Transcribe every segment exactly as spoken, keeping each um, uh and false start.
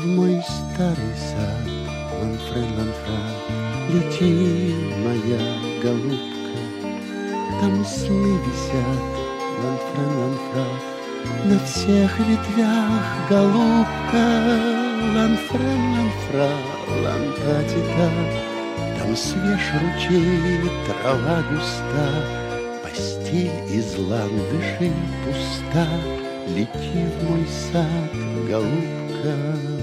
в мой старый сад, ланфрен, ланфра, лети, моя голубка. Там сны висят, ланфрен, ланфра, на всех ветвях, голубка. Ланфрен, ланфра, лантатита, там свеж ручей, трава густа, постель из ландышей пуста. Лети в мой сад, голубка.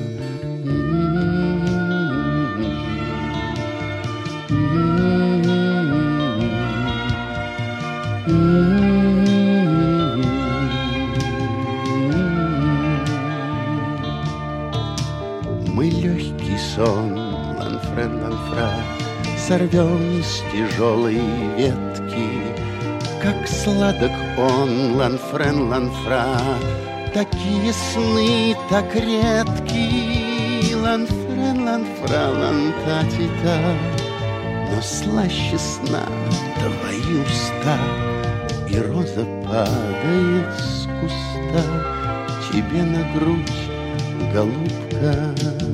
Мы легкий сон, ланфрен, ланфра, сорвем с тяжелой ветки. Как сладок он, ланфрен, ланфра, такие сны так редки. Ланфрен, ланфра, лантатита, но слаще сна твои уста. И роза падает с куста тебе на грудь, голубка.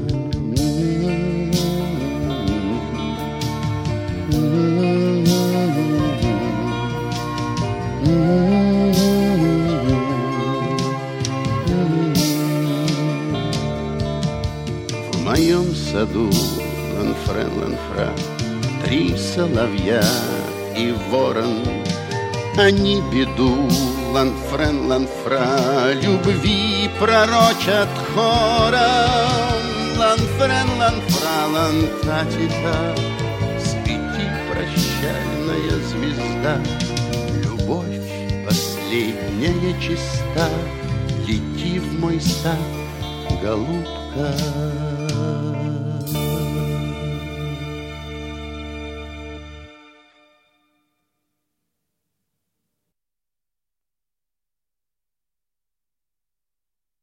В моем саду, ланфрен, ланфра, три соловья и ворон. Они беду, ланфрен, ланфра, любви пророчат хором. Ланфрен, ланфра, лантатита, свети, прощальная звезда. Любовь последняя чиста, лети в мой сад, голубка.